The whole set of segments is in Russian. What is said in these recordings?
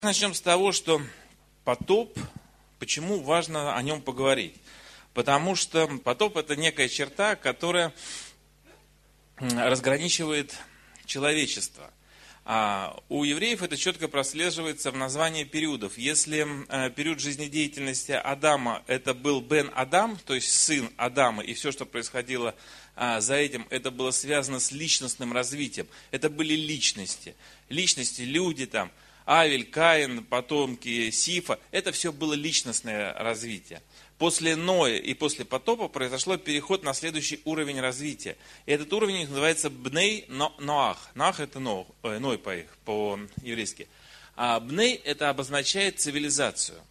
Начнем с того, что потоп, почему важно о нем поговорить. Потому что потоп – это некая черта, которая разграничивает человечество. А у евреев это четко прослеживается в названии периодов. Если период жизнедеятельности Адама – это был Бен Адам, то есть сын Адама, и все, что происходило за этим, это было связано с личностным развитием. Это были личности. Личности, люди там. Авель, Каин, потомки Сифа, это все было личностное развитие. После Ноя и после потопа произошел переход на следующий уровень развития. И этот уровень называется Бней Ноах. Ноах это Ной по-еврейски. А Бней это обозначает цивилизацию.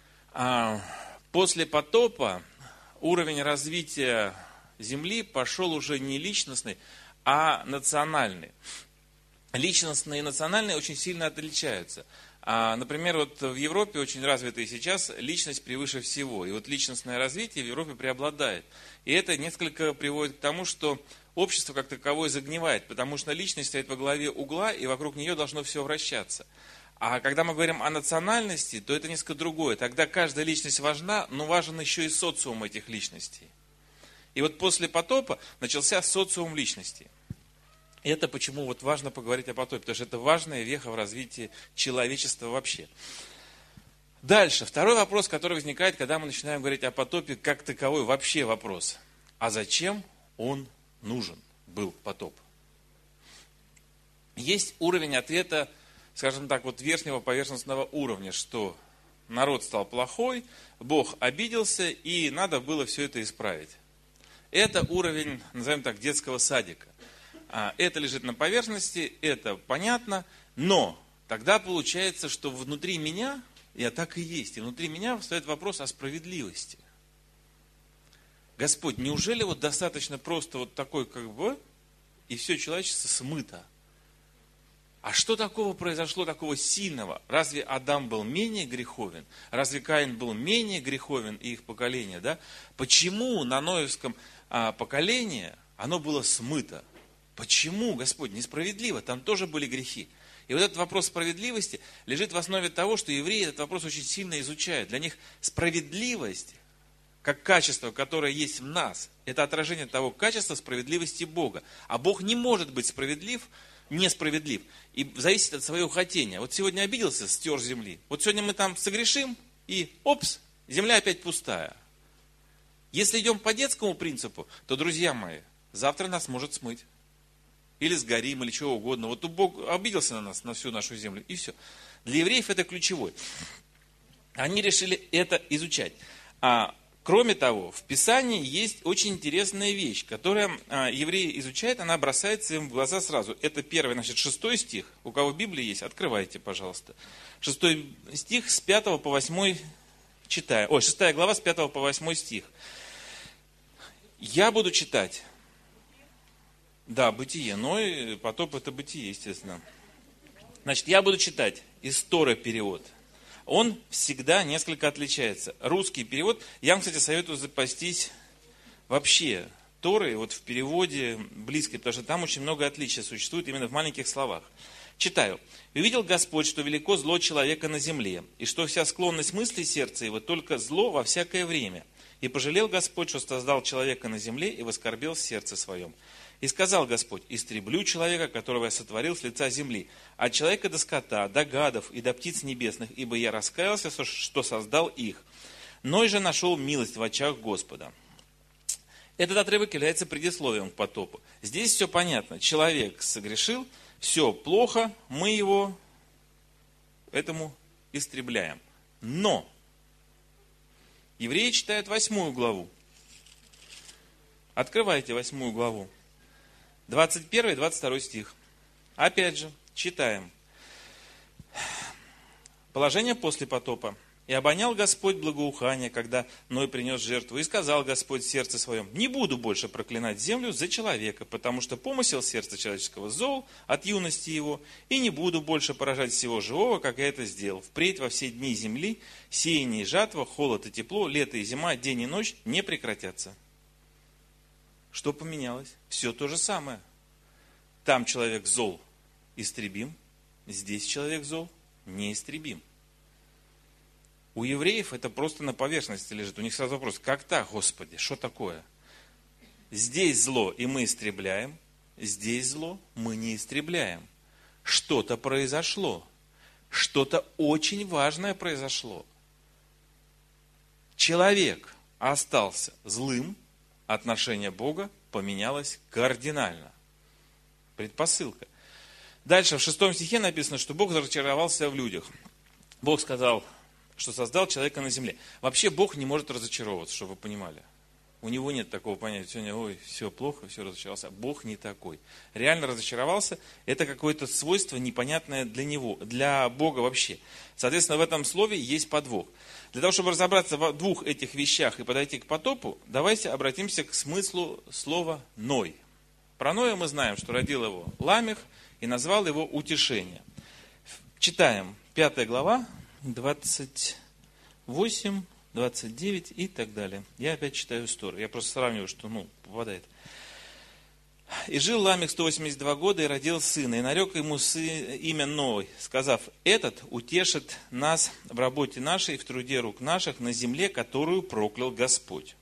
После потопа уровень развития Земли пошел уже не личностный, а национальный. Личностные и национальные очень сильно отличаются. Например, вот в Европе очень развита сейчас личность превыше всего. И вот личностное развитие в Европе преобладает. И это несколько приводит к тому, что общество как таковое загнивает, потому что личность стоит во главе угла, и вокруг нее должно все вращаться. А когда мы говорим о национальности, то это несколько другое. Тогда каждая личность важна, но важен еще и социум этих личностей. И вот после потопа начался социум личностей. И это почему вот важно поговорить о потопе, потому что это важная веха в развитии человечества вообще. Дальше, второй вопрос, который возникает, когда мы начинаем говорить о потопе, как таковой вообще вопрос. А зачем он нужен был, потоп? Есть уровень ответа, скажем так, вот верхнего поверхностного уровня, что народ стал плохой, Бог обиделся, и надо было все это исправить. Это уровень, назовем так, детского садика. Это лежит на поверхности, это понятно, но тогда получается, что внутри меня, я так и есть, и внутри меня встает вопрос о справедливости. Господь, неужели вот достаточно просто вот такой и все человечество смыто? А что такого произошло, такого сильного? Разве Адам был менее греховен? Разве Каин был менее греховен и их поколение? Да? Почему на ноевском поколении оно было смыто? Почему, Господь, несправедливо? Там тоже были грехи. И вот этот вопрос справедливости лежит в основе того, что евреи этот вопрос очень сильно изучают. Для них справедливость, как качество, которое есть в нас, это отражение того качества справедливости Бога. А Бог не может быть несправедлив, и зависит от своего хотения. Вот сегодня обиделся, стер с земли. Вот сегодня мы там согрешим, и земля опять пустая. Если идем по детскому принципу, то, друзья мои, завтра нас может смыть. Или сгорим, или чего угодно. Вот Бог обиделся на нас, на всю нашу землю, и все. Для евреев это ключевой. Они решили это изучать. Кроме того, в Писании есть очень интересная вещь, которая евреи изучают, она бросается им в глаза сразу. Это 6 стих. У кого Библия есть, открывайте, пожалуйста. 6 стих с 5 по 8 читаю. 6 глава с 5 по 8 стих. Я буду читать. Да, бытие, но и потоп это бытие, естественно. Значит, я буду читать из Торы перевод. Он всегда несколько отличается. Русский перевод, я вам, кстати, советую запастись вообще Торой, вот в переводе близкой, потому что там очень много отличий существует именно в маленьких словах. Читаю. «И увидел Господь, что велико зло человека на земле, и что вся склонность мыслей сердца его только зло во всякое время. И пожалел Господь, что создал человека на земле, и воскорбел в сердце своем. И сказал Господь: истреблю человека, которого я сотворил с лица земли, от человека до скота, до гадов и до птиц небесных, ибо я раскаялся, что создал их. Ной же нашел милость в очах Господа». Этот отрывок является предисловием к потопу. Здесь все понятно. Человек согрешил, все плохо, мы его этому истребляем. Но евреи читают 8 главу. Открывайте 8 главу. 21 и 22 стих. Опять же, читаем. Положение после потопа. «И обонял Господь благоухание, когда Ной принес жертву, и сказал Господь в сердце своем: не буду больше проклинать землю за человека, потому что помысел сердца человеческого зол от юности его, и не буду больше поражать всего живого, как я это сделал. Впредь во все дни земли сеяние и жатва, холод и тепло, лето и зима, день и ночь не прекратятся». Что поменялось? Все то же самое. Там человек зол, истребим. Здесь человек зол, неистребим. У евреев это просто на поверхности лежит. У них сразу вопрос, как так, Господи, что такое? Здесь зло, и мы истребляем. Здесь зло, мы не истребляем. Что-то произошло. Что-то очень важное произошло. Человек остался злым, отношение Бога поменялось кардинально. Предпосылка. Дальше в 6 стихе написано, что Бог разочаровался в людях. Бог сказал, что создал человека на земле. Вообще Бог не может разочаровываться, чтобы вы понимали. У него нет такого понятия, сегодня, ой, все плохо, все разочаровался. Бог не такой. Реально разочаровался, это какое-то свойство непонятное для него, для Бога вообще. Соответственно, в этом слове есть подвох. Для того, чтобы разобраться в двух этих вещах и подойти к потопу, давайте обратимся к смыслу слова «Ной». Про Ноя мы знаем, что родил его Ламех и назвал его «Утешение». Читаем 5 глава, 28, 29 и так далее. Я опять читаю историю. Я просто сравниваю, что, попадает. «И жил Ламех 182 года и родил сына, и нарек ему имя Ной, сказав, этот утешит нас в работе нашей, в труде рук наших, на земле, которую проклял Господь».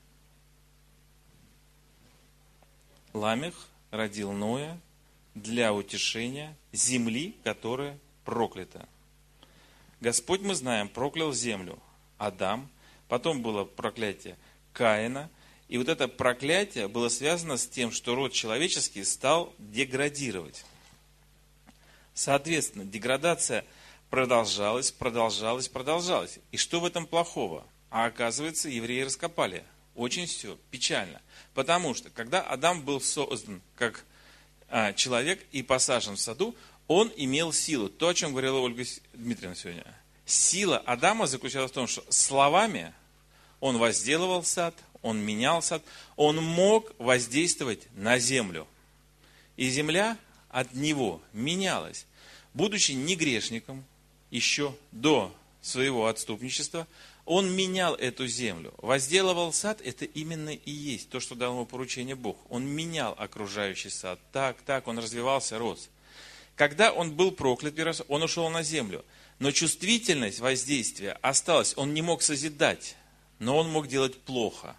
Ламех родил Ноя для утешения земли, которая проклята. Господь, мы знаем, проклял землю. Адам, потом было проклятие Каина, и вот это проклятие было связано с тем, что род человеческий стал деградировать. Соответственно, деградация продолжалась. И что в этом плохого? А оказывается, евреи раскопали. Очень все печально. Потому что, когда Адам был создан как человек и посажен в саду, он имел силу. То, о чем говорила Ольга Дмитриевна сегодня. Сила Адама заключалась в том, что словами он возделывал сад, он менял сад, он мог воздействовать на землю. И земля от него менялась. Будучи не грешником, еще до своего отступничества, он менял эту землю. Возделывал сад, это именно и есть то, что дал ему поручение Бог. Он менял окружающий сад. Так, он развивался, рос. Когда он был проклят, он ушел на землю. Но чувствительность воздействия осталась. Он не мог созидать, но он мог делать плохо.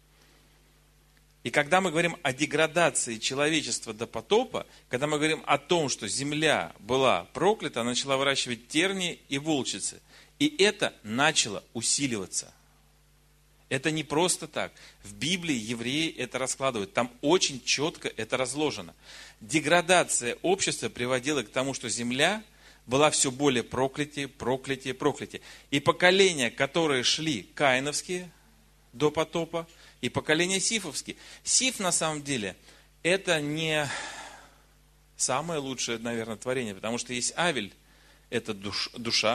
И когда мы говорим о деградации человечества до потопа, когда мы говорим о том, что земля была проклята, она начала выращивать тернии и волчицы. И это начало усиливаться. Это не просто так. В Библии евреи это раскладывают. Там очень четко это разложено. Деградация общества приводила к тому, что земля была все более проклятие. И поколения, которые шли каиновские до потопа, и поколения сифовские. Сиф на самом деле это не самое лучшее, наверное, творение, потому что есть Авель, это дух,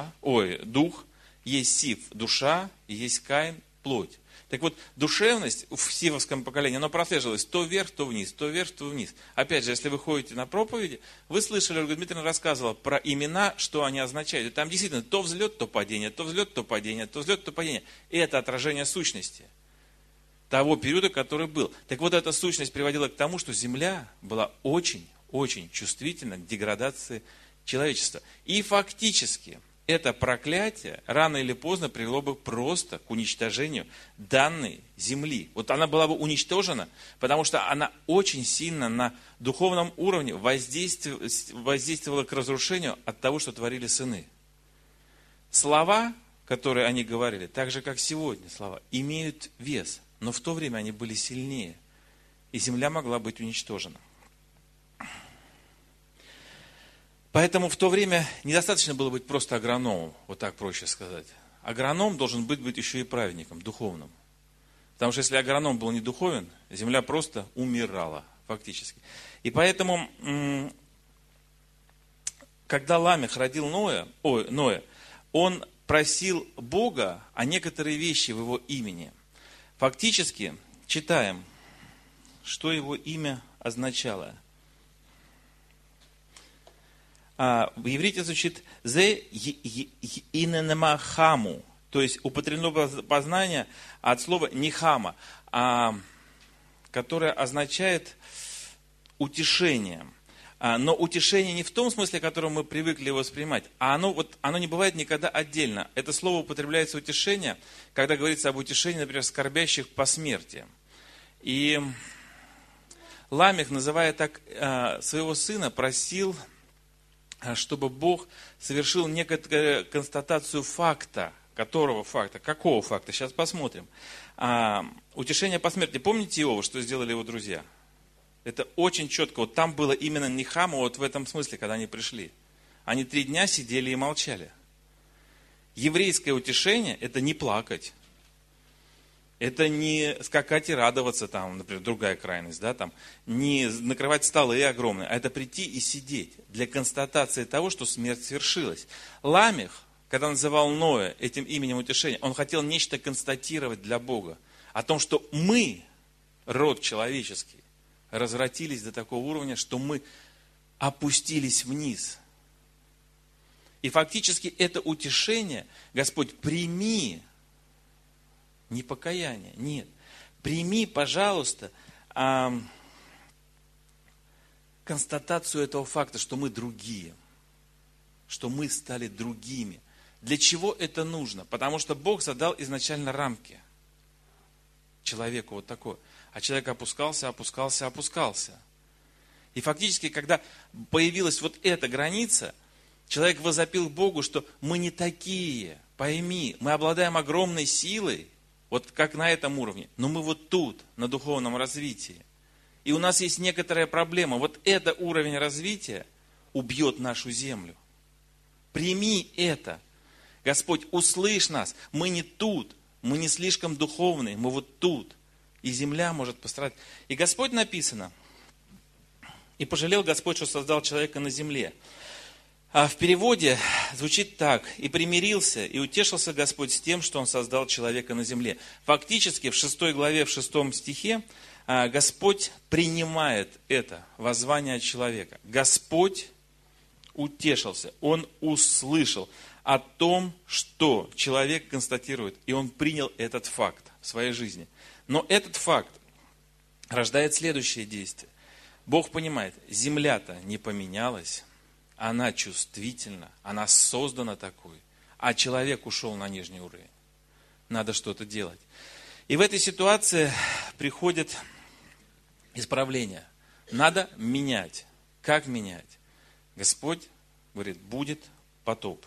есть Сиф, душа, и есть Каин, плоть. Так вот, душевность в сифовском поколении, она прослеживалась то вверх, то вниз, то вверх, то вниз. Опять же, если вы ходите на проповеди, вы слышали, Ольга Дмитриевна рассказывала про имена, что они означают. И там действительно то взлет, то падение, то взлет, то падение, то взлет, то падение. И это отражение сущности того периода, который был. Так вот, эта сущность приводила к тому, что земля была очень чувствительна к деградации человечества. И фактически это проклятие рано или поздно привело бы просто к уничтожению данной земли. Вот она была бы уничтожена, потому что она очень сильно на духовном уровне воздействовала к разрушению от того, что творили сыны. Слова, которые они говорили, так же как сегодня слова, имеют вес, но в то время они были сильнее, и земля могла быть уничтожена. Поэтому в то время недостаточно было быть просто агрономом, вот так проще сказать. Агроном должен быть еще и праведником, духовным. Потому что если агроном был не духовен, земля просто умирала фактически. И поэтому, когда Ламех родил Ноя, он просил Бога о некоторые вещи в его имени. Фактически, читаем, что его имя означало. В иврите звучит «зе иненемахаму», то есть употреблено познание от слова «нихама», которое означает утешение. Но утешение не в том смысле, в котором мы привыкли его воспринимать, а оно не бывает никогда отдельно. Это слово употребляется утешение, когда говорится об утешении, например, скорбящих по смерти. И Ламех, называя так своего сына, просил, чтобы Бог совершил некоторую констатацию факта. Которого факта? Какого факта? Сейчас посмотрим. Утешение по смерти. Помните Иова, что сделали его друзья? Это очень четко. Вот там было именно Нехама, вот в этом смысле, когда они пришли. Они 3 дня сидели и молчали. Еврейское утешение – это не плакать. Это не скакать и радоваться, там, например, другая крайность, да, там, не накрывать столы огромные, а это прийти и сидеть для констатации того, что смерть свершилась. Ламех, когда называл Ноя этим именем утешения, он хотел нечто констатировать для Бога. О том, что мы, род человеческий, развратились до такого уровня, что мы опустились вниз. И фактически это утешение, Господь, прими, не покаяние, нет. Прими, пожалуйста, констатацию этого факта, что мы другие, что мы стали другими. Для чего это нужно? Потому что Бог задал изначально рамки человеку вот такое. А человек опускался. И фактически, когда появилась вот эта граница, человек возопил Богу, что мы не такие, пойми, мы обладаем огромной силой, вот как на этом уровне, но мы вот тут, на духовном развитии. И у нас есть некоторая проблема. Вот это уровень развития убьет нашу землю. Прими это. Господь, услышь нас. Мы не тут. Мы не слишком духовные. Мы вот тут. И земля может пострадать. И Господь написано. И пожалел Господь, что создал человека на земле. А в переводе звучит так. И примирился, и утешился Господь с тем, что Он создал человека на земле. Фактически в 6 главе, в 6 стихе Господь принимает это воззвание человека. Господь утешился, Он услышал о том, что человек констатирует, и он принял этот факт в своей жизни. Но этот факт рождает следующее действие. Бог понимает, земля-то не поменялась, она чувствительна, она создана такой, а человек ушел на нижний уровень. Надо что-то делать. И в этой ситуации приходит исправление. Надо менять. Как менять? Господь говорит, будет потоп.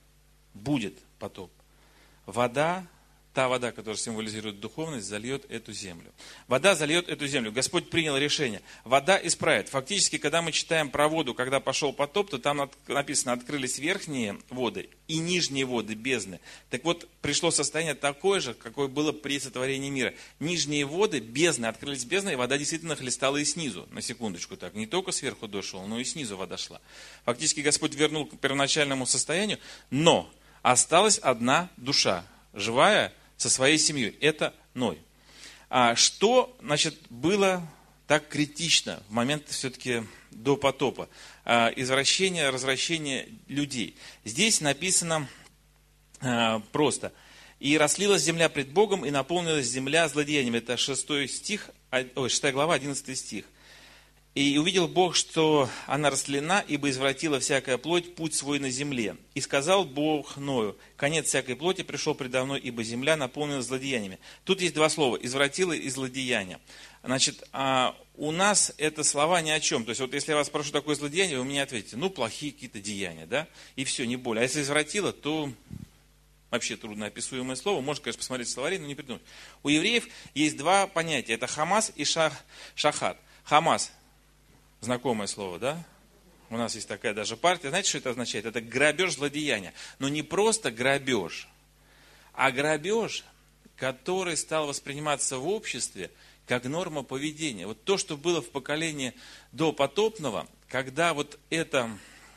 Будет потоп. Вода, та вода, которая символизирует духовность, зальет эту землю. Вода зальет эту землю. Господь принял решение. Вода исправит. Фактически, когда мы читаем про воду, когда пошел потоп, то там написано, открылись верхние воды и нижние воды, бездны. Так вот, пришло состояние такое же, какое было при сотворении мира. Нижние воды, бездны, открылись бездны, и вода действительно хлестала и снизу. На секундочку так. Не только сверху дошел, но и снизу вода шла. Фактически, Господь вернул к первоначальному состоянию, но осталась одна душа, живая, со своей семьей. Это Ной. А что, значит, было так критично в момент все-таки до потопа? Извращение, развращение людей. Здесь написано просто. «И расслилась земля пред Богом, и наполнилась земля злодеянием». Это 6 глава, 11 стих. «И увидел Бог, что она растлена, ибо извратила всякая плоть путь свой на земле. И сказал Бог Ною, конец всякой плоти пришел предо мной, ибо земля наполнилась злодеяниями». Тут есть 2 слова, извратила и злодеяние. Значит, у нас это слова ни о чем. То есть, вот если я вас спрошу такое злодеяние, вы мне ответите, плохие какие-то деяния, да, и все, не более. А если извратила, то вообще трудноописуемое слово. Можно, конечно, посмотреть в словаре, но не придумать. У евреев есть 2 понятия, это хамас и шахат. Хамас. Знакомое слово, да? У нас есть такая даже партия. Знаете, что это означает? Это грабеж, злодеяния. Но не просто грабеж, а грабеж, который стал восприниматься в обществе как норма поведения. Вот то, что было в поколении допотопного, когда вот это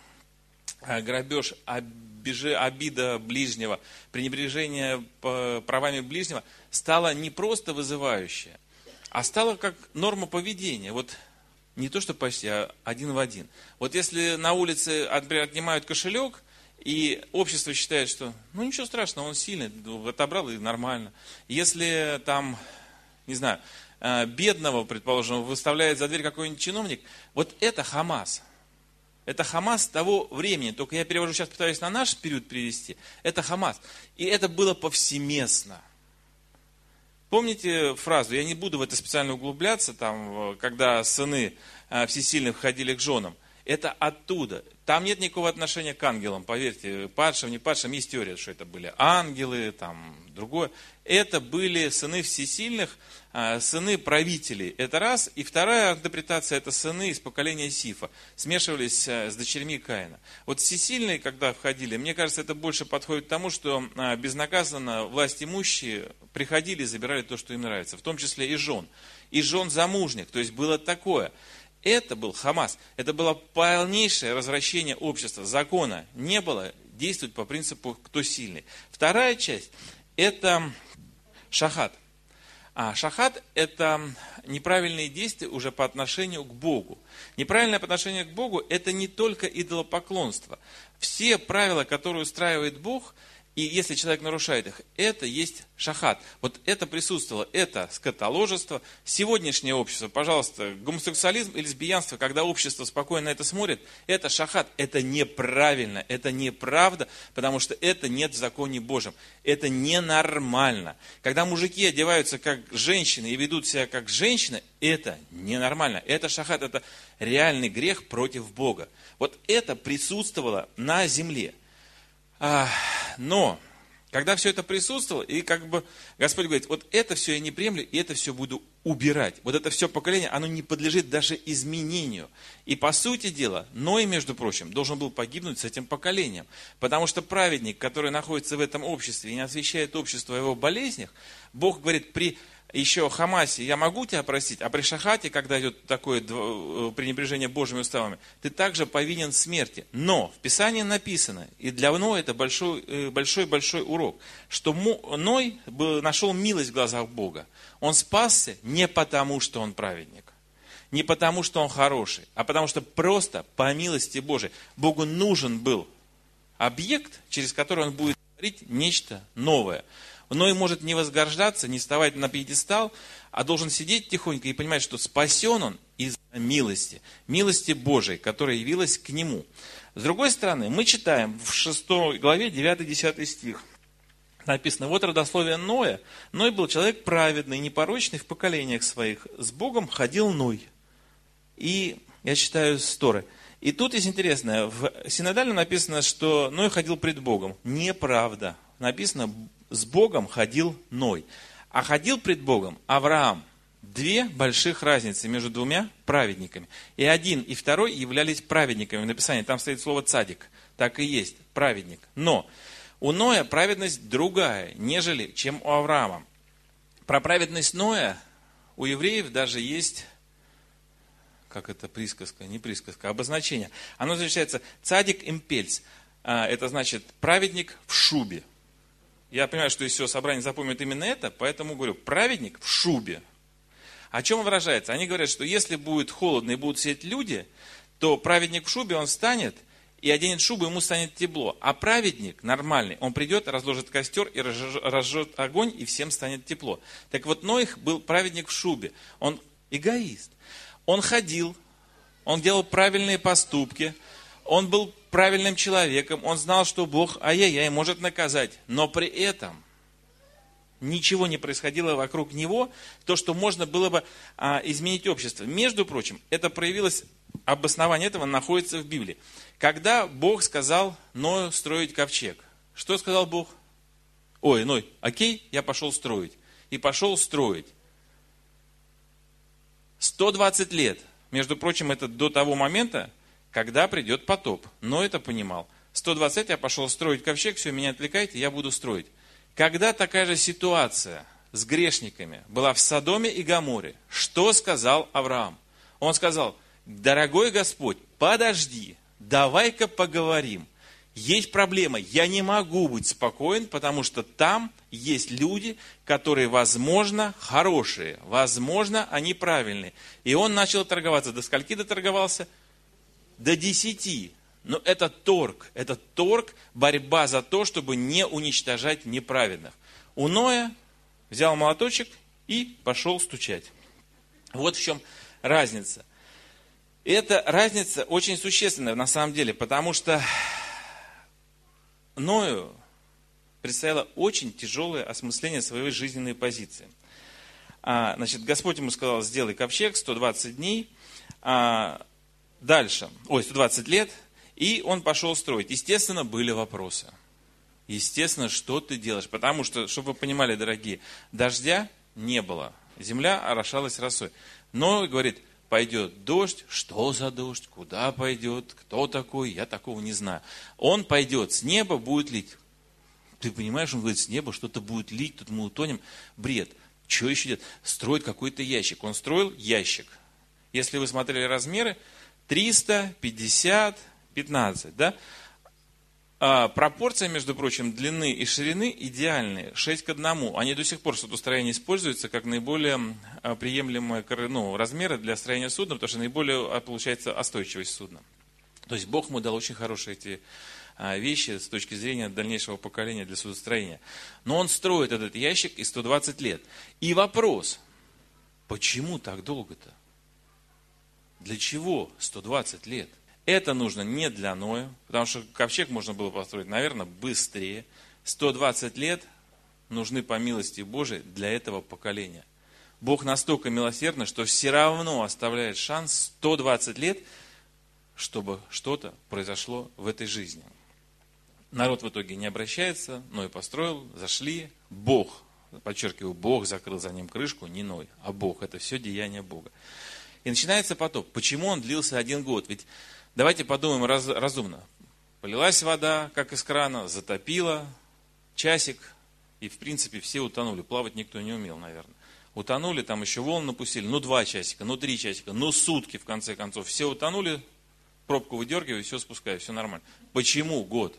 грабеж, обида ближнего, пренебрежение правами ближнего, стало не просто вызывающее, а стало как норма поведения. Вот не то, что почти, а 1 в 1. Вот если на улице отнимают кошелек, и общество считает, что ничего страшного, он сильный, отобрал и нормально. Если там, не знаю, бедного, предположим, выставляет за дверь какой-нибудь чиновник, вот это хамас. Это Хамас того времени. Только я перевожу сейчас, пытаюсь на наш период перевести. Это Хамас. И это было повсеместно. Помните фразу, я не буду в это специально углубляться, там, когда сыны всесильных ходили к женам. Это оттуда. Там нет никакого отношения к ангелам, поверьте, падшим, не падшим, есть теория, что это были ангелы, там, другое. Это были сыны всесильных, сыны правителей. Это раз. И вторая интерпретация, это сыны из поколения Сифа. Смешивались с дочерьми Каина. Вот всесильные, когда входили, мне кажется, это больше подходит к тому, что безнаказанно власть имущие приходили и забирали то, что им нравится. В том числе и жен замужних. То есть было такое. Это был Хамас. Это было полнейшее развращение общества. Закона не было. Действует по принципу «кто сильный». Вторая часть – это шахат. А шахат – это неправильные действия уже по отношению к Богу. Неправильное по отношению к Богу – это не только идолопоклонство. Все правила, которые устраивает Бог, и если человек нарушает их, это есть шахат. Вот это присутствовало, это скотоложество. Сегодняшнее общество, пожалуйста, гомосексуализм и лесбиянство, когда общество спокойно на это смотрит, это шахат, это неправильно, это неправда, потому что это нет в законе Божьем. Это ненормально. Когда мужики одеваются как женщины и ведут себя как женщины, это ненормально. Это шахат, это реальный грех против Бога. Вот это присутствовало на земле. Но, когда все это присутствовало, и как бы Господь говорит, вот это все я не приемлю, и это все буду убирать. Вот это все поколение, оно не подлежит даже изменению. И по сути дела, Ной, между прочим, должен был погибнуть с этим поколением. Потому что праведник, который находится в этом обществе и не освещает общество о его болезнях, Бог говорит, при еще Хамасе я могу тебя простить, а при Шахате, когда идет такое пренебрежение Божьими уставами, ты также повинен смерти. Но в Писании написано, и для Ноя это большой урок, что Ной нашел милость в глазах Бога. Он спасся не потому, что он праведник, не потому, что он хороший, а потому что просто по милости Божией Богу нужен был объект, через который он будет творить нечто новое. Ной может не возгождаться, не вставать на пьедестал, а должен сидеть тихонько и понимать, что спасен он из милости Божией, которая явилась к нему. С другой стороны, мы читаем в 6 главе 9-10 стих. Написано, вот родословие Ноя. Ной был человек праведный, непорочный в поколениях своих. С Богом ходил Ной. И я читаю с Торы. И тут есть интересное, в синодальном написано, что Ной ходил пред Богом. Неправда. Написано, с Богом ходил Ной. А ходил пред Богом Авраам. Две больших разницы между двумя праведниками. И один, и второй являлись праведниками. В написании там стоит слово цадик. Так и есть, праведник. Но у Ноя праведность другая, нежели чем у Авраама. Про праведность Ноя у евреев даже есть, как это присказка, не присказка, обозначение. Оно встречается цадик импельц. Это значит праведник в шубе. Я понимаю, что из всего собрания запомнят именно это, поэтому говорю, праведник в шубе. О чем он выражается? Они говорят, что если будет холодно и будут сидеть люди, то праведник в шубе, он встанет и оденет шубу, ему станет тепло. А праведник нормальный, он придет, разложит костер и разжжет огонь, и всем станет тепло. Так вот, Ноих был праведник в шубе. Он эгоист. Он ходил, он делал правильные поступки, он был правильным человеком, он знал, что Бог, ай-яй-яй, может наказать. Но при этом ничего не происходило вокруг него, то, что можно было бы изменить общество. Между прочим, это проявилось, обоснование этого находится в Библии. Когда Бог сказал Ною строить ковчег, что сказал Бог? Ой, Ной, окей, я пошел строить. И пошел строить. 120 лет. Между прочим, это до того момента, когда придет потоп. Но это понимал. 120 лет я пошел строить ковчег, все, меня отвлекайте, я буду строить. Когда такая же ситуация с грешниками была в Содоме и Гоморе, что сказал Авраам? Он сказал, дорогой Господь, подожди, давай-ка поговорим. Есть проблема, я не могу быть спокоен, потому что там есть люди, которые, возможно, хорошие, возможно, они правильные. И он начал торговаться. До скольки доторговался? До 10. Но это торг, борьба за то, чтобы не уничтожать неправедных. У Ноя взял молоточек и пошел стучать. Вот в чем разница. И эта разница очень существенная на самом деле, потому что Ною предстояло очень тяжелое осмысление своей жизненной позиции. Значит, Господь ему сказал: сделай ковчег, 120 дней, дальше, 120 лет, и он пошел строить. Естественно, были вопросы. Естественно, что ты делаешь? Потому что, чтобы вы понимали, дорогие, дождя не было. Земля орошалась росой. Но, говорит, пойдет дождь. Что за дождь? Куда пойдет? Кто такой? Я такого не знаю. Он пойдет, с неба будет лить. Ты понимаешь, он говорит, с неба что-то будет лить, тут мы утонем. Бред. Что еще делать? Строит какой-то ящик. Он строил ящик. Если вы смотрели размеры, 350, 15, да? Пропорция, между прочим, длины и ширины идеальные, 6:1. Они до сих пор в судостроении используются как наиболее приемлемые размеры для строения судна, потому что наиболее получается остойчивость судна. То есть Бог ему дал очень хорошие эти вещи с точки зрения дальнейшего поколения для судостроения. Но он строит этот ящик и 120 лет. И вопрос, почему так долго-то? Для чего 120 лет? Это нужно не для Ноя, потому что ковчег можно было построить, наверное, быстрее. 120 лет нужны по милости Божией для этого поколения. Бог настолько милосердный, что все равно оставляет шанс 120 лет, чтобы что-то произошло в этой жизни. Народ в итоге не обращается, Ной построил, зашли. Бог, подчеркиваю, Бог закрыл за ним крышку, не Ной, а Бог. Это все деяние Бога. И начинается потоп. Почему он длился 1 год? Ведь давайте подумаем разумно. Полилась вода, как из крана, затопила, часик, и в принципе все утонули. Плавать никто не умел, наверное. Утонули, там еще волны напустили, 2 часика, 3 часика, сутки в конце концов. Все утонули, пробку выдергиваю, все спускаю, все нормально. Почему год?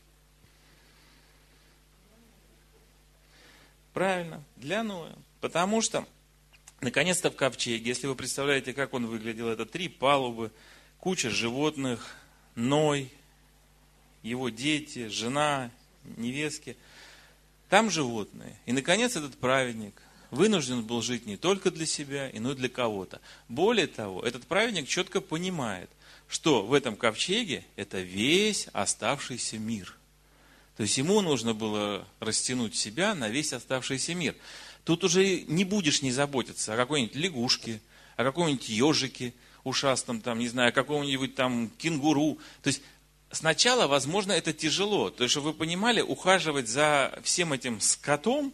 Правильно, для Ноя. Потому что, наконец-то в ковчеге, если вы представляете, как он выглядел, это 3 палубы, куча животных, Ной, его дети, жена, невестки. Там животные. И, наконец, этот праведник вынужден был жить не только для себя, но и для кого-то. Более того, этот праведник четко понимает, что в этом ковчеге это весь оставшийся мир. То есть ему нужно было растянуть себя на весь оставшийся мир. Тут уже не будешь не заботиться о какой-нибудь лягушке, о каком-нибудь ежике ушастом, там, не знаю, о каком-нибудь там кенгуру. То есть сначала, возможно, это тяжело. То есть, чтобы вы понимали, ухаживать за всем этим скотом,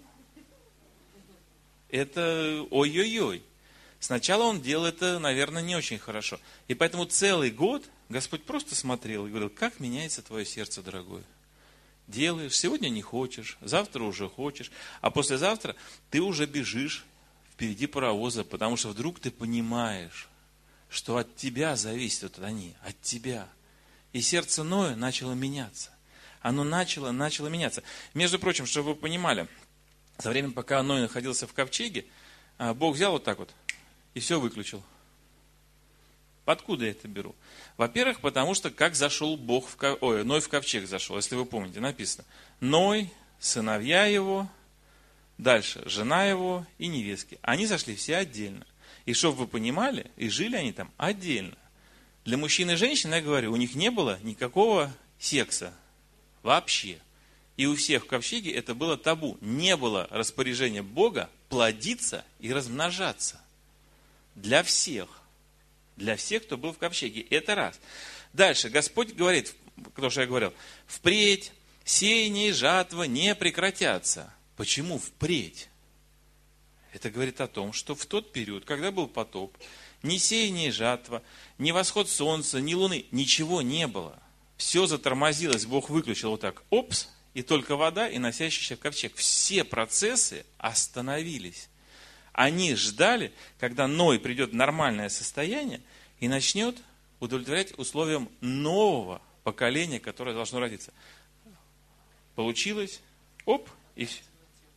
это ой-ой-ой. Сначала он делал это, наверное, не очень хорошо. И поэтому целый год Господь просто смотрел и говорил, как меняется твое сердце, дорогой. Делаешь, сегодня не хочешь, завтра уже хочешь, а послезавтра ты уже бежишь впереди паровоза, потому что вдруг ты понимаешь, что от тебя зависят они, от тебя. И сердце Ноя начало меняться. Оно начало меняться. Между прочим, чтобы вы понимали, за время, пока Ной находился в ковчеге, Бог взял вот так вот и все выключил. Откуда я это беру? Во-первых, потому что как зашел Ной в ковчег зашел, если вы помните, написано. Ной, сыновья его, дальше жена его и невестки. Они зашли все отдельно. И чтобы вы понимали, и жили они там отдельно. Для мужчин и женщин, я говорю, у них не было никакого секса вообще. И у всех в ковчеге это было табу. Не было распоряжения Бога плодиться и размножаться. Для всех. Для всех, кто был в ковчеге. Это раз. Дальше Господь говорит, то, что я говорил, впредь сеяние и жатва не прекратятся. Почему впредь? Это говорит о том, что в тот период, когда был потоп, ни сеяние и жатва, ни восход солнца, ни луны, ничего не было. Все затормозилось, Бог выключил вот так, опс, и только вода и носящийся в ковчег. Все процессы остановились. Они ждали, когда Ной придет в нормальное состояние и начнет удовлетворять условиям нового поколения, которое должно родиться. Получилось, оп, и все.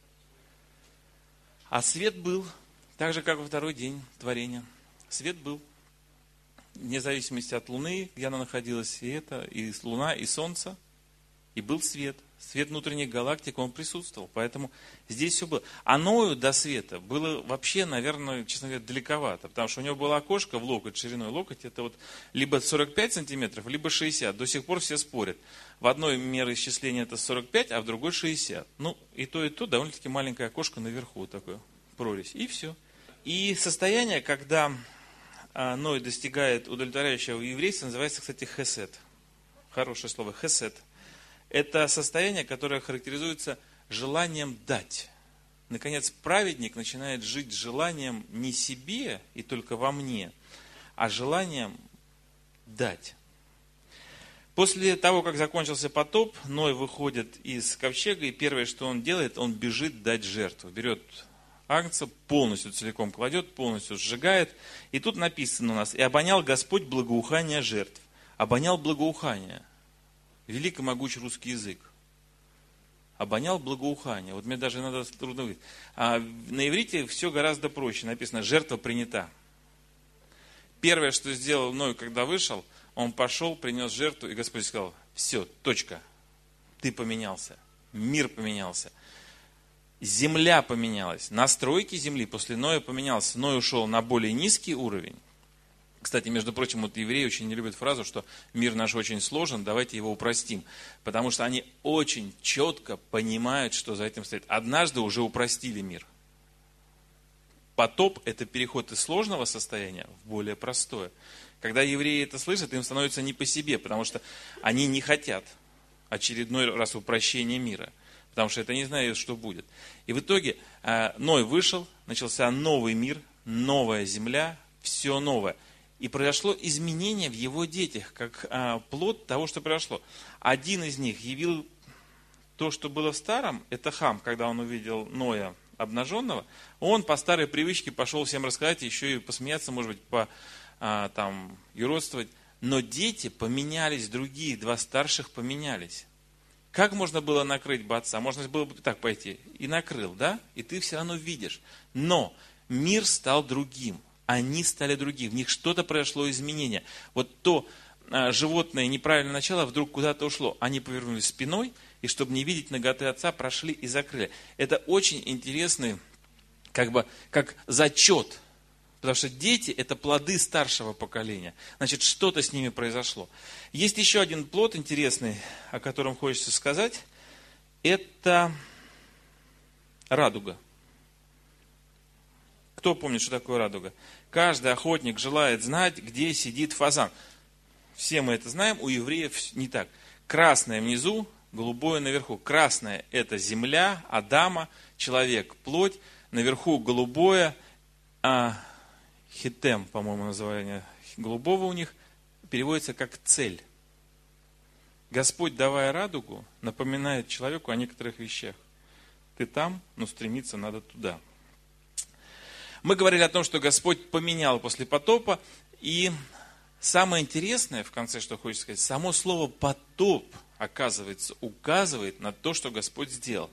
А свет был, так же, как во второй день творения. Свет был, вне зависимости от Луны, где она находилась, и луна, и солнце, и был свет. свет внутренних галактик, он присутствовал. Поэтому здесь все было. А Ною до света было вообще, наверное, честно говоря, далековато. Потому что у него было окошко в локоть, шириной локоть. Это вот либо 45 сантиметров, либо 60. До сих пор все спорят. В одной мере исчисления это 45, а в другой 60. Ну, и то довольно-таки маленькое окошко наверху, такое, прорезь. И все. И состояние, когда Ной достигает удовлетворяющего еврейства, называется, кстати, хесед. Хорошее слово, хесед. Это состояние, которое характеризуется желанием дать. Наконец, праведник начинает жить желанием не себе и только во мне, а желанием дать. После того, как закончился потоп, Ной выходит из ковчега, и первое, что он делает, он бежит дать жертву. Берет агнца, полностью целиком кладет, полностью сжигает. И тут написано у нас: «И обонял Господь благоухание жертв». Обонял благоухание. Великий могучий русский язык. Обонял благоухание. Вот мне даже иногда трудно говорить. А на иврите все гораздо проще. Написано: жертва принята. Первое, что сделал Ной, когда вышел, он пошел, принес жертву, и Господь сказал: все, точка. Ты поменялся. Мир поменялся. Земля поменялась. Настройки земли после Ноя поменялся. Ной ушел на более низкий уровень. Кстати, между прочим, вот евреи очень не любят фразу, что мир наш очень сложен, давайте его упростим. Потому что они очень четко понимают, что за этим стоит. Однажды уже упростили мир. Потоп – это переход из сложного состояния в более простое. Когда евреи это слышат, им становится не по себе, потому что они не хотят очередной раз упрощения мира. Потому что это не знают, что будет. И в итоге Ной вышел, начался новый мир, новая земля, все новое. И произошло изменение в его детях, как плод того, что произошло. Один из них явил то, что было в старом, это Хам, когда он увидел Ноя обнаженного, он по старой привычке пошел всем рассказать, еще и посмеяться, может быть, юродствовать. Но дети поменялись, другие, два старших поменялись. Как можно было накрыть бы отца? Можно было бы так пойти. И накрыл, да? И ты все равно видишь. Но мир стал другим. Они стали другими. В них что-то произошло изменение. Вот то животное неправильное начало вдруг куда-то ушло. Они повернулись спиной, и чтобы не видеть наготы отца, прошли и закрыли. Это очень интересный, как зачет. Потому что дети – это плоды старшего поколения. Значит, что-то с ними произошло. Есть еще один плод интересный, о котором хочется сказать. Это радуга. Кто помнит, что такое радуга? Каждый охотник желает знать, где сидит фазан. Все мы это знаем, у евреев не так. Красное внизу, голубое наверху. Красное – это земля, Адама, человек, плоть. Наверху голубое, хитем, по-моему, название голубого у них, переводится как цель. Господь, давая радугу, напоминает человеку о некоторых вещах. Ты там, но стремиться надо туда. Мы говорили о том, что Господь поменял после потопа. И самое интересное, в конце, что хочется сказать, само слово «потоп», оказывается, указывает на то, что Господь сделал.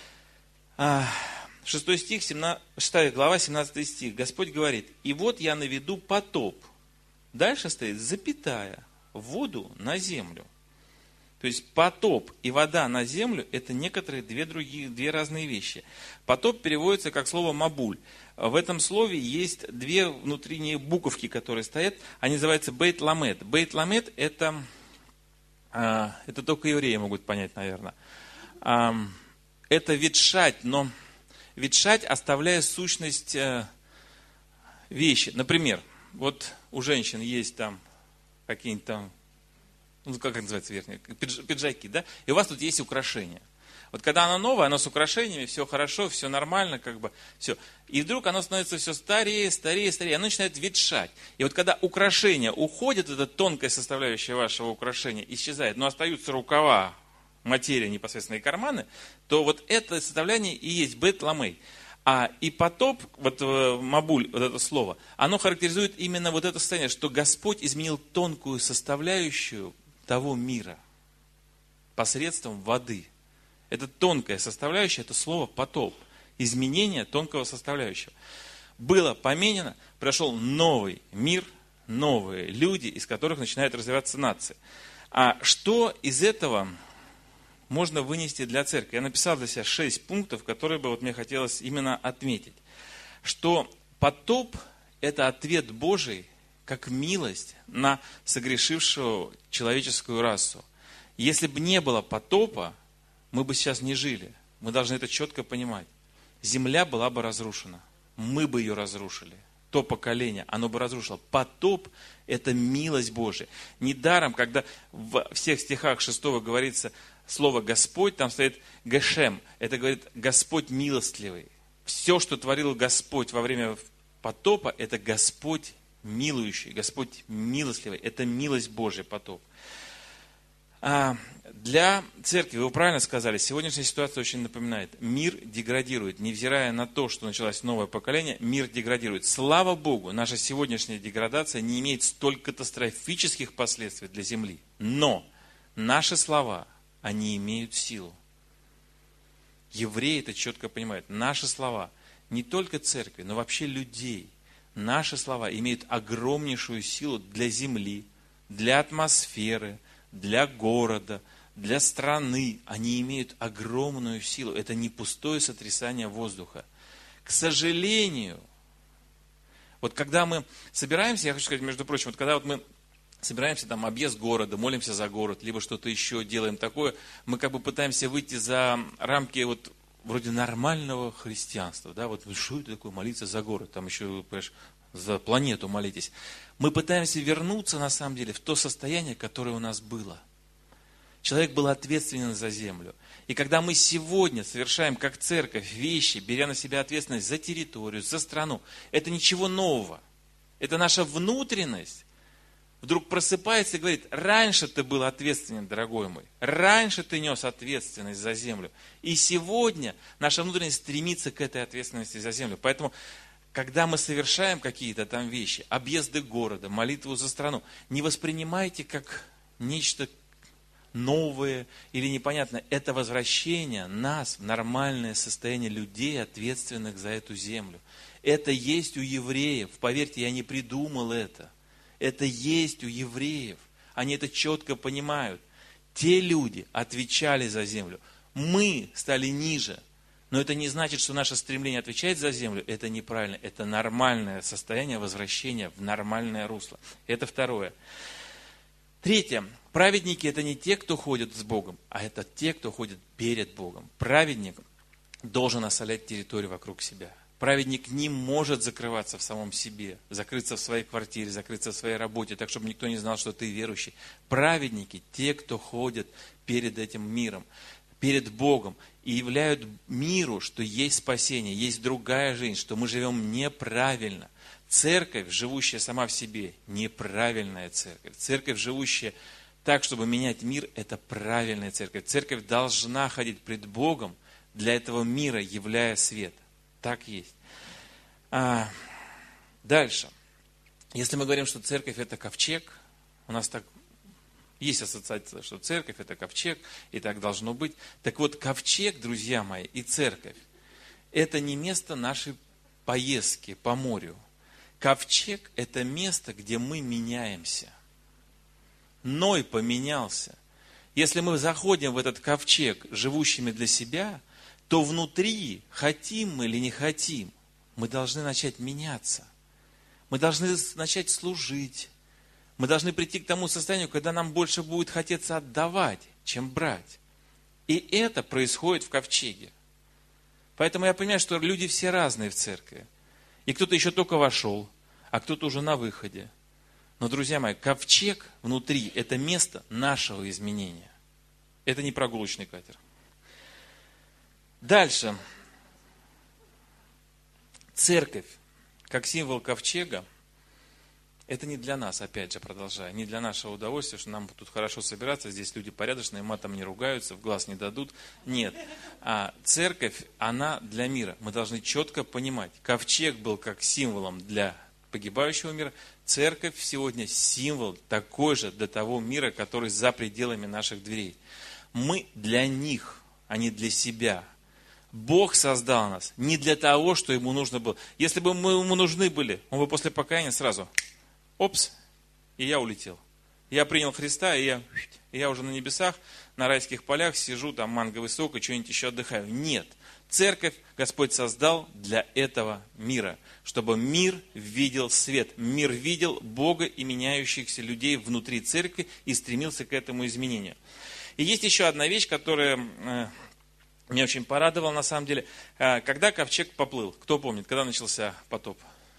6 глава, 17 стих. Господь говорит: «И вот я наведу потоп». Дальше стоит запятая. Воду на землю. То есть потоп и вода на землю – это некоторые две разные вещи. Потоп переводится как слово «мабуль». В этом слове есть две внутренние буковки, которые стоят. Они называются бейт-ламед. Бейт-ламед – это только евреи могут понять, наверное. Это ветшать, но ветшать, оставляя сущность вещи. Например, вот у женщин есть там какие-нибудь там, как это называется верхние, пиджаки, да? И у вас тут есть украшения. Вот когда оно новое, оно с украшениями, все хорошо, все нормально, все. И вдруг оно становится все старее, оно начинает ветшать. И вот когда украшение уходит, эта тонкая составляющая вашего украшения исчезает, но остаются рукава, материя, непосредственно и карманы, то вот это составление и есть бет-ламей. И потоп, вот мабуль, вот это слово, оно характеризует именно вот это состояние, что Господь изменил тонкую составляющую того мира посредством воды. Это тонкая составляющая, это слово потоп. Изменение тонкого составляющего. Было поменено, прошел новый мир, новые люди, из которых начинает развиваться нация. А что из этого можно вынести для церкви? Я написал для себя 6 пунктов, которые бы мне хотелось именно отметить. Что потоп – это ответ Божий, как милость на согрешившую человеческую расу. Если бы не было потопа, мы бы сейчас не жили. Мы должны это четко понимать. Земля была бы разрушена. Мы бы ее разрушили. То поколение, оно бы разрушило. Потоп – это милость Божия. Недаром, когда в всех стихах 6 говорится слово «Господь», там стоит «Гешем». Это говорит «Господь милостливый». Все, что творил Господь во время потопа, это Господь милующий, Господь милостливый. Это милость Божия, потоп. Для церкви, вы правильно сказали, сегодняшняя ситуация очень напоминает. Мир деградирует. Невзирая на то, что началось новое поколение, мир деградирует. Слава Богу, наша сегодняшняя деградация не имеет столь катастрофических последствий для Земли. Но наши слова, они имеют силу. Евреи это четко понимают. Наши слова, не только церкви, но вообще людей, наши слова имеют огромнейшую силу для земли, для атмосферы, для города, для страны. Они имеют огромную силу. Это не пустое сотрясание воздуха. К сожалению, вот когда мы собираемся, я хочу сказать, между прочим, вот когда вот мы собираемся, там, объезд города, молимся за город, либо что-то еще делаем такое, мы как бы пытаемся выйти за рамки вот вроде нормального христианства, да, вот что это такое молиться за город, там еще, понимаешь, за планету молитесь. Мы пытаемся вернуться, на самом деле, в то состояние, которое у нас было. Человек был ответственен за землю. И когда мы сегодня совершаем, как церковь, вещи, беря на себя ответственность за территорию, за страну, это ничего нового. Это наша внутренность вдруг просыпается и говорит: раньше ты был ответственен, дорогой мой, раньше ты нес ответственность за землю. И сегодня наша внутренность стремится к этой ответственности за землю. Поэтому, когда мы совершаем какие-то там вещи, объезды города, молитву за страну, не воспринимайте как нечто новое или непонятное. Это возвращение нас в нормальное состояние людей, ответственных за эту землю. Это есть у евреев. Поверьте, я не придумал это. Это есть у евреев. Они это четко понимают. Те люди отвечали за землю. Мы стали ниже. Но это не значит, что наше стремление отвечать за землю, это неправильно. Это нормальное состояние возвращения в нормальное русло. Это второе. Третье. Праведники – это не те, кто ходит с Богом, а это те, кто ходит перед Богом. Праведник должен осолять территорию вокруг себя. Праведник не может закрываться в самом себе, закрыться в своей квартире, закрыться в своей работе, так, чтобы никто не знал, что ты верующий. Праведники – те, кто ходят перед этим миром, перед Богом и являют миру, что есть спасение, есть другая жизнь, что мы живем неправильно. Церковь, живущая сама в себе, неправильная церковь. Церковь, живущая так, чтобы менять мир, это правильная церковь. Церковь должна ходить пред Богом для этого мира, являя свет. Так есть. Дальше. Если мы говорим, что церковь это ковчег, у нас так есть ассоциация, что церковь это ковчег, и так должно быть. Так вот, ковчег, друзья мои, и церковь, это не место нашей поездки по морю. Ковчег это место, где мы меняемся. Ной поменялся. Если мы заходим в этот ковчег, живущими для себя, то внутри, хотим мы или не хотим, мы должны начать меняться. Мы должны начать служить. Мы должны прийти к тому состоянию, когда нам больше будет хотеться отдавать, чем брать. И это происходит в ковчеге. Поэтому я понимаю, что люди все разные в церкви. И кто-то еще только вошел, а кто-то уже на выходе. Но, друзья мои, ковчег внутри – это место нашего изменения. Это не прогулочный катер. Дальше. Церковь, как символ ковчега, это не для нас, опять же, продолжая, не для нашего удовольствия, что нам тут хорошо собираться, здесь люди порядочные, матом не ругаются, в глаз не дадут. Нет. А церковь, она для мира. Мы должны четко понимать, ковчег был как символом для погибающего мира, церковь сегодня символ такой же для того мира, который за пределами наших дверей. Мы для них, а не для себя. Бог создал нас не для того, что Ему нужно было. Если бы мы Ему нужны были, Он бы после покаяния сразу, опс, и я улетел. Я принял Христа, и я уже на небесах, на райских полях сижу, там манговый сок и что-нибудь еще отдыхаю. Нет. Церковь Господь создал для этого мира, чтобы мир видел свет, мир видел Бога и меняющихся людей внутри церкви и стремился к этому изменению. И есть еще одна вещь, которая меня очень порадовала на самом деле. Когда ковчег поплыл, кто помнит, когда начался потоп?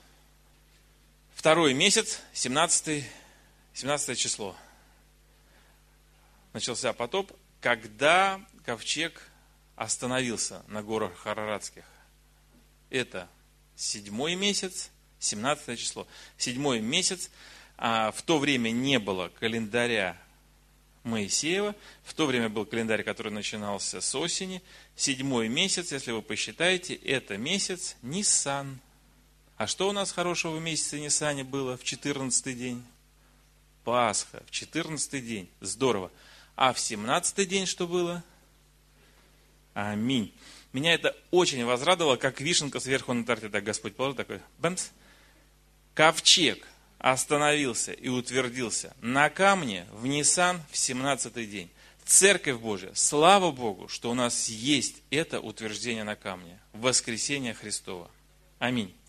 2 месяц, 17 число. Начался потоп, когда ковчег остановился на горах Хараратских. Это 7 месяц, 17 число. 7 месяц, в то время не было календаря Моисеева, в то время был календарь, который начинался с осени. 7 месяц, если вы посчитаете, это месяц Нисан. А что у нас хорошего в месяце Нисане было в 14 день? Пасха, в 14 день. Здорово. А в 17 день что было? Аминь. Меня это очень возрадовало, как вишенка сверху на торте. Так Господь положил такой, бэмс. Ковчег остановился и утвердился на камне в Нисан в 17 день. Церковь Божия, слава Богу, что у нас есть это утверждение на камне. Воскресение Христово. Аминь.